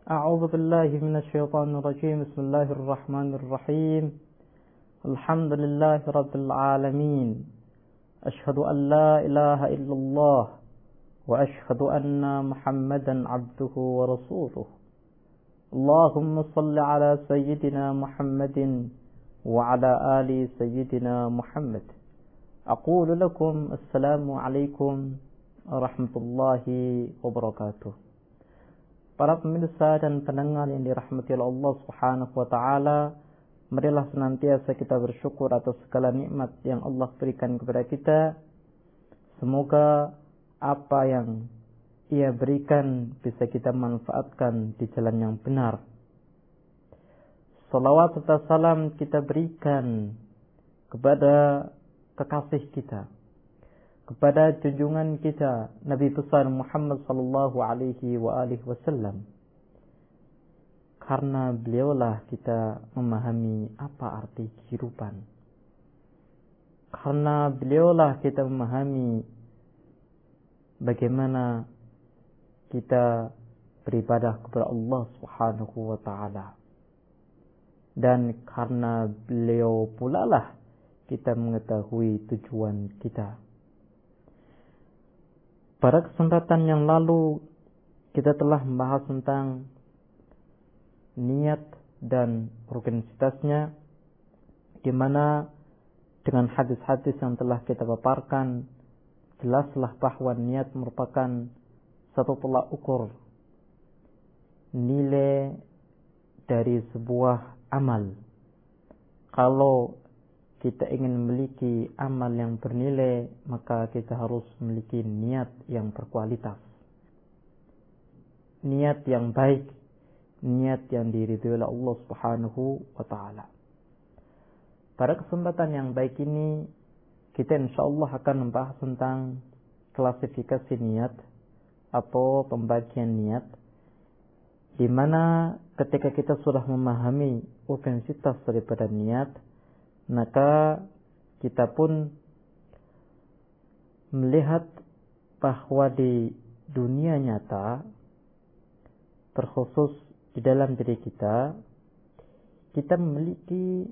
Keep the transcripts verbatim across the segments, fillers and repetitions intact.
أعوذ بالله من الشيطان الرجيم. بسم الله الرحمن الرحيم. الحمد لله رب العالمين. أشهد أن لا إله إلا الله وأشهد أن محمدا عبده ورسوله. اللهم صل على سيدنا محمد وعلى آل سيدنا محمد. أقول لكم السلام عليكم ورحمة الله وبركاته. Para pemirsa dan pendengar yang dirahmati oleh Allah Subhanahu wa taala, marilah senantiasa kita bersyukur atas segala nikmat yang Allah berikan kepada kita. Semoga apa yang Ia berikan bisa kita manfaatkan di jalan yang benar. Salawat serta salam kita berikan kepada kekasih kita, kepada junjungan kita Nabi besar Muhammad sallallahu alaihi wa alihi wasallam. Karena beliaulah kita memahami apa arti kehidupan. Karena beliaulah kita memahami bagaimana kita beribadah kepada Allah Subhanahu wa taala. Dan karena beliau pula lah kita mengetahui tujuan kita. Pada kesempatan yang lalu kita telah membahas tentang niat dan organisasitasnya, di mana dengan hadis-hadis yang telah kita paparkan jelaslah bahwa niat merupakan satu tolak ukur nilai dari sebuah amal. Kalau kita ingin memiliki amal yang bernilai, maka kita harus memiliki niat yang berkualitas, niat yang baik, niat yang diridhoi oleh Allah Subhanahu wa taala. Pada kesempatan yang baik ini, kita insyaallah akan membahas tentang klasifikasi niat atau pembagian niat, di mana ketika kita sudah memahami intensitas daripada niat, maka kita pun melihat bahwa di dunia nyata, terkhusus di dalam diri kita, kita memiliki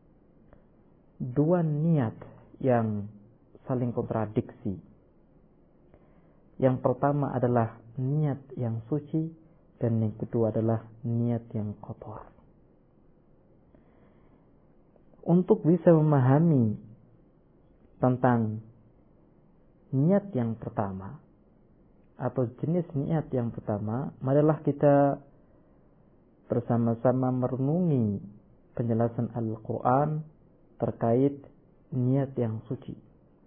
dua niat yang saling kontradiksi. Yang pertama adalah niat yang suci, dan yang kedua adalah niat yang kotor. Untuk bisa memahami tentang niat yang pertama atau jenis niat yang pertama, marilah kita bersama-sama merenungi penjelasan Al-Quran terkait niat yang suci.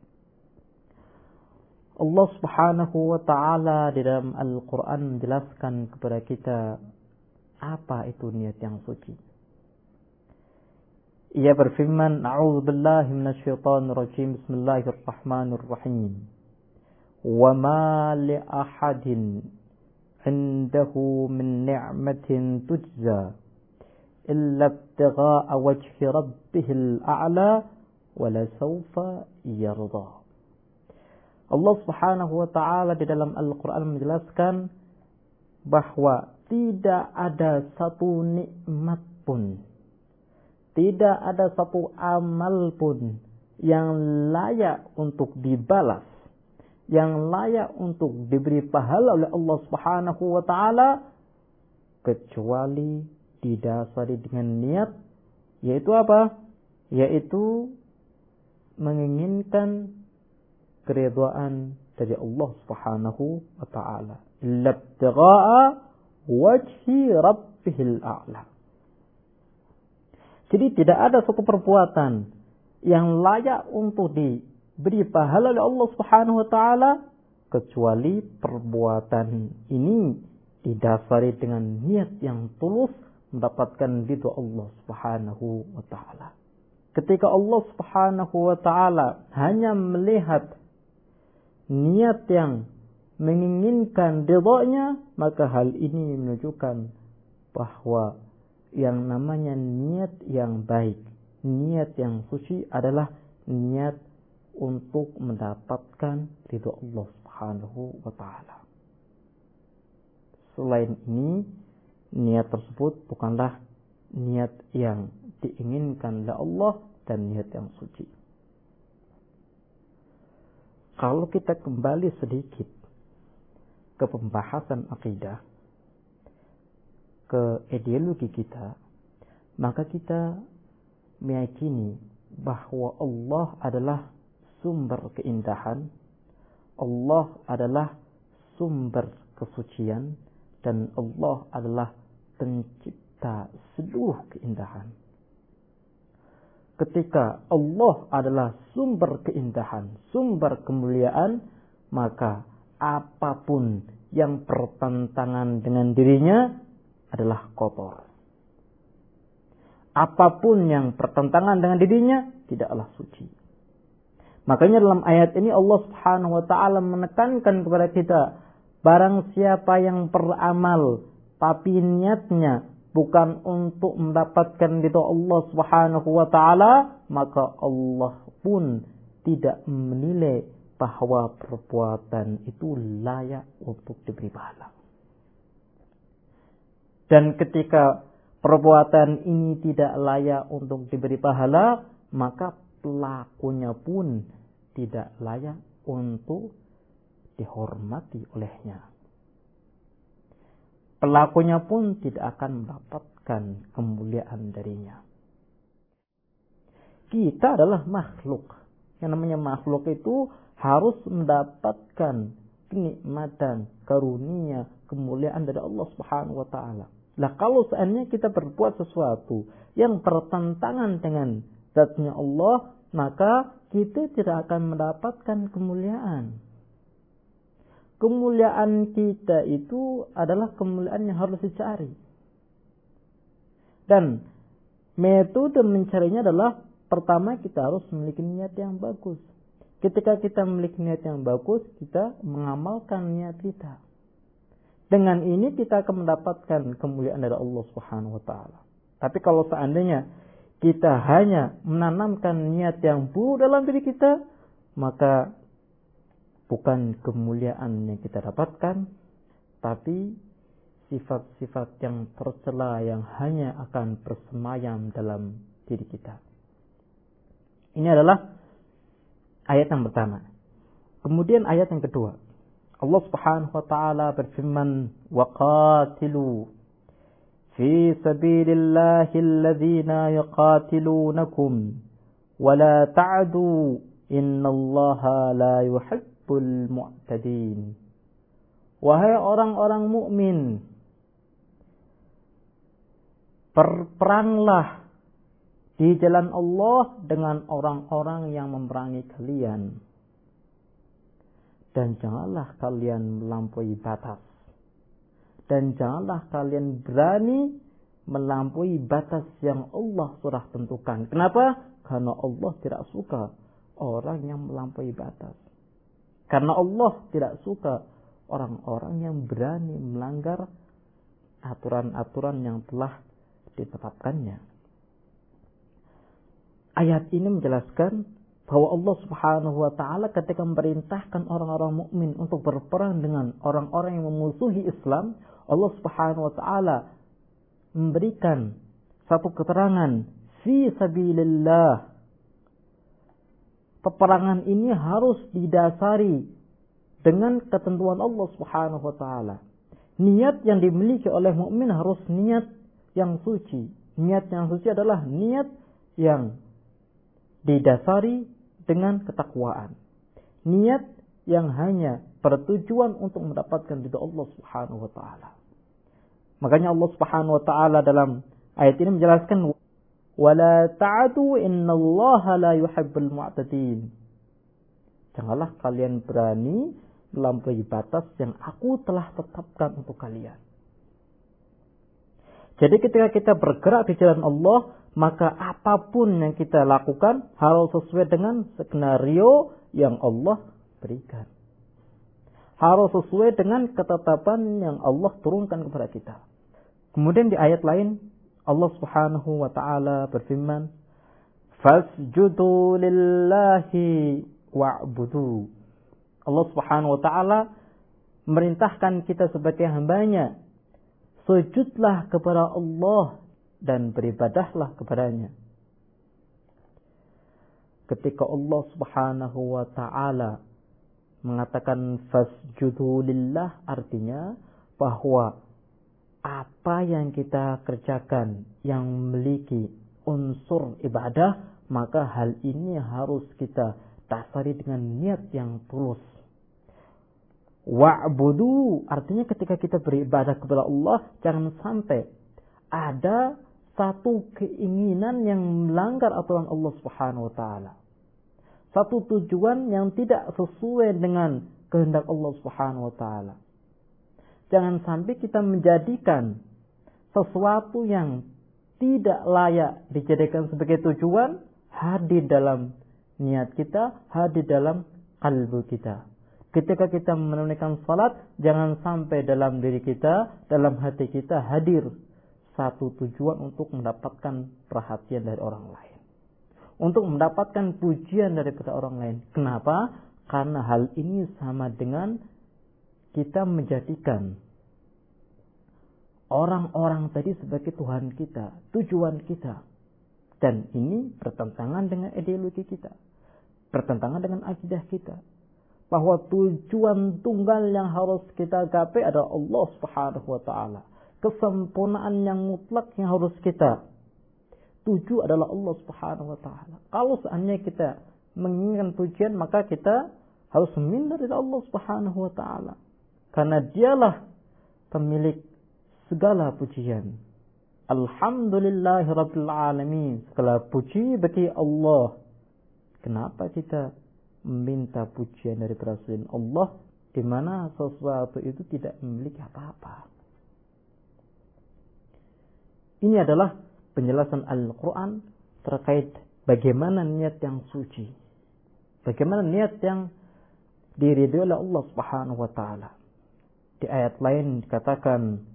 Allah Subhanahu wa ta'ala di dalam Al-Quran menjelaskan kepada kita apa itu niat yang suci. Ia berfirman, A'udzu billahi minasyaitonir rajim. Bismillahirrahmanirrahim. Wa ma li ahadin 'indahu min ni'matin tujza illa ibtigha'a wajhi rabbihil a'la wa la sawfa yarda. Allah Subhanahu wa taala di dalam Al-Qur'an menjelaskan bahwa tidak ada satu nikmat pun, tidak ada satu amal pun yang layak untuk dibalas, yang layak untuk diberi pahala oleh Allah Subhanahu wa taala, kecuali didasari dengan niat, yaitu apa? Yaitu menginginkan keridhaan dari Allah Subhanahu wa taala. Labtigha'a wajhi rabbihil a'la. Jadi tidak ada satu perbuatan yang layak untuk diberi pahala oleh Allah Subhanahu wa taala kecuali perbuatan ini didasari dengan niat yang tulus mendapatkan ridha Allah Subhanahu wa taala. Ketika Allah Subhanahu wa taala hanya melihat niat yang menginginkan ridha-Nya, maka hal ini menunjukkan bahwa yang namanya niat yang baik, niat yang suci adalah niat untuk mendapatkan ridha Allah Subhanahu wa taala. Selain ini, niat tersebut bukanlah niat yang diinginkan oleh Allah dan niat yang suci. Kalau kita kembali sedikit ke pembahasan akidah, ke ideologi kita, maka kita meyakini bahwa Allah adalah sumber keindahan, Allah adalah sumber kesucian, dan Allah adalah pencipta seluruh keindahan. Ketika Allah adalah sumber keindahan, sumber kemuliaan, maka apapun yang bertentangan dengan dirinya adalah kotor. Apapun yang bertentangan dengan dirinya tidaklah suci. Makanya dalam ayat ini Allah Subhanahu wa taala menekankan kepada kita, barang siapa yang beramal tapi niatnya bukan untuk mendapatkan ridha Allah Subhanahu wa taala, maka Allah pun tidak menilai bahwa perbuatan itu layak untuk diberi pahala. Dan ketika perbuatan ini tidak layak untuk diberi pahala, maka pelakunya pun tidak layak untuk dihormati olehnya. Pelakunya pun tidak akan mendapatkan kemuliaan darinya. Kita adalah makhluk. Yang namanya makhluk itu harus mendapatkan kenikmatan, karunia, kemuliaan dari Allah Subhanahu wa taala. Lah kalau seandainya kita berbuat sesuatu yang bertentangan dengan zatnya Allah, maka kita tidak akan mendapatkan kemuliaan. Kemuliaan kita itu adalah kemuliaan yang harus dicari. Dan metode mencarinya adalah, pertama kita harus memiliki niat yang bagus. Ketika kita memiliki niat yang bagus, kita mengamalkan niat kita. Dengan ini kita akan mendapatkan kemuliaan dari Allah Subhanahu wa taala. Tapi kalau seandainya kita hanya menanamkan niat yang buruk dalam diri kita, maka bukan kemuliaan yang kita dapatkan, tapi sifat-sifat yang tercela yang hanya akan bersemayam dalam diri kita. Ini adalah ayat yang pertama. Kemudian ayat yang kedua. Allah Subhanahu wa taala berfirman, "Wa qatilu fi sabilillahi alladhina yuqatilunakum wa la ta'du innallaha la yuhibbul mu'tadin." Wahai orang-orang mukmin, berperanglah di jalan Allah dengan orang-orang yang memerangi kalian. Dan janganlah kalian melampaui batas. Dan janganlah kalian berani melampaui batas yang Allah sudah tentukan. Kenapa? Karena Allah tidak suka orang yang melampaui batas. Karena Allah tidak suka orang-orang yang berani melanggar aturan-aturan yang telah ditetapkannya. Ayat ini menjelaskan bahwa Allah Subhanahu wa taala ketika memerintahkan orang-orang mukmin untuk berperang dengan orang-orang yang memusuhi Islam, Allah Subhanahu wa taala memberikan satu keterangan, fi sabilillah. Peperangan ini harus didasari dengan ketentuan Allah Subhanahu wa taala. Niat yang dimiliki oleh mukmin harus niat yang suci. Niat yang suci adalah niat yang didasari dengan ketakwaan. Niat yang hanya bertujuan untuk mendapatkan ridha Allah Subhanahu wa taala. Makanya Allah Subhanahu wa taala dalam ayat ini menjelaskan, "Wala ta'tu innallaha la yuhibbul mu'tadin." Janganlah kalian berani melampaui batas yang aku telah tetapkan untuk kalian. Jadi ketika kita bergerak di jalan Allah, maka apapun yang kita lakukan harus sesuai dengan skenario yang Allah berikan. Harus sesuai dengan ketetapan yang Allah turunkan kepada kita. Kemudian di ayat lain Allah Subhanahu wa taala berfirman, "Fasjudu lillahi wa'budu." Allah Subhanahu wa taala merintahkan kita sebagai hambanya, sujudlah kepada Allah dan beribadahlah kepadanya. Ketika Allah Subhanahu wa ta'ala mengatakan fasjudu lillah, artinya bahwa apa yang kita kerjakan yang memiliki unsur ibadah, maka hal ini harus kita dasari dengan niat yang tulus. Wa'budu, artinya ketika kita beribadah kepada Allah, jangan sampai ada satu keinginan yang melanggar aturan Allah Subhanahu wa ta'ala. Satu tujuan yang tidak sesuai dengan kehendak Allah Subhanahu wa ta'ala. Jangan sampai kita menjadikan sesuatu yang tidak layak dijadikan sebagai tujuan hadir dalam niat kita, hadir dalam kalbu kita. Ketika kita menunaikan salat, jangan sampai dalam diri kita, dalam hati kita hadir satu tujuan untuk mendapatkan perhatian dari orang lain, untuk mendapatkan pujian daripada orang lain. Kenapa? Karena hal ini sama dengan kita menjadikan orang-orang tadi sebagai Tuhan kita, tujuan kita. Dan ini bertentangan dengan ideologi kita, bertentangan dengan akidah kita, bahwa tujuan tunggal yang harus kita gapai adalah Allah Subhanahu wa ta'ala. Kesempurnaan yang mutlak yang harus kita tuju adalah Allah Subhanahu wa ta'ala. Kalau seandainya kita menginginkan pujian, maka kita harus meminta dari Allah Subhanahu wa ta'ala, karena dialah pemilik segala pujian. Alhamdulillahirabbil alamin. Segala puji bagi Allah. Kenapa kita meminta pujian dari selain Allah, di mana sesuatu itu tidak memiliki apa-apa? Ini adalah penjelasan Al-Quran terkait bagaimana niat yang suci, bagaimana niat yang diridhoi oleh Allah Subhanahu wa ta'ala. Di ayat lain dikatakan,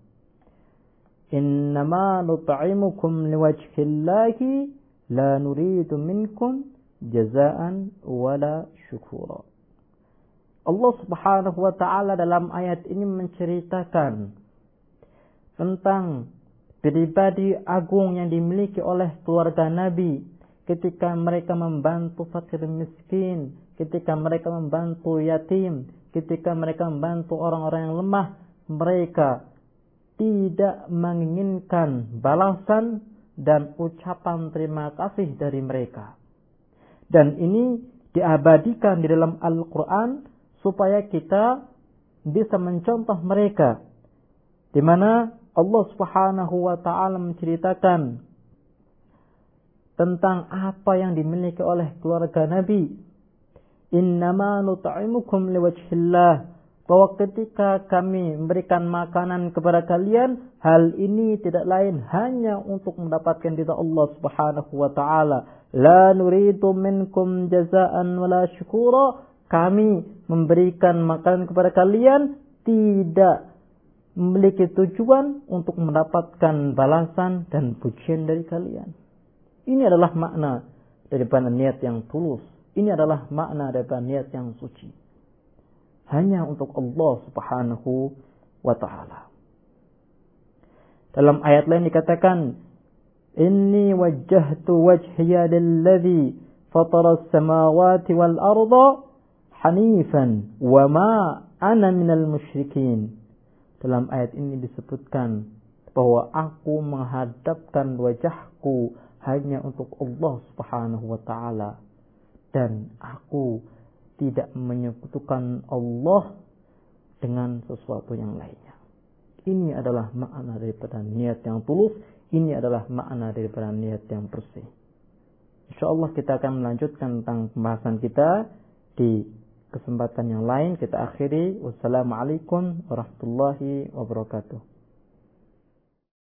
innama nut'imukum liwajhillahi la nuridu minkum jazaan wala syukura. Allah Subhanahu wa ta'ala dalam ayat ini menceritakan tentang pribadi agung yang dimiliki oleh keluarga Nabi ketika mereka membantu fakir miskin, ketika mereka membantu yatim, ketika mereka membantu orang-orang yang lemah. Mereka tidak menginginkan balasan dan ucapan terima kasih dari mereka. Dan ini diabadikan di dalam Al-Quran supaya kita bisa mencontoh mereka, di mana Allah Subhanahu wa ta'ala menceritakan tentang apa yang dimiliki oleh keluarga Nabi. Innama nut'imukum liwajhillah, bahwa ketika kami memberikan makanan kepada kalian, hal ini tidak lain hanya untuk mendapatkan ridha Allah Subhanahu wa ta'ala. La nuridu minkum jazaan wala syukura. Kami memberikan makanan kepada kalian tidak memiliki tujuan untuk mendapatkan balasan dan pujian dari kalian. Ini adalah makna daripada niat yang tulus. Ini adalah makna daripada niat yang suci. Hanya untuk Allah Subhanahu wa ta'ala. Dalam ayat lain dikatakan, inni wajjahtu wajhiya lilladzi fatara as-samawati wal arda hanifan wa ma ana minal musyrikin. Dalam ayat ini disebutkan bahwa aku menghadapkan wajahku hanya untuk Allah Subhanahu wa ta'ala, dan aku tidak menyekutukan Allah dengan sesuatu yang lainnya. Ini adalah makna daripada niat yang tulus. Ini adalah makna daripada niat yang bersih. InsyaAllah kita akan melanjutkan tentang pembahasan kita di kesempatan yang lain. Kita akhiri. Wassalamualaikum warahmatullahi wabarakatuh.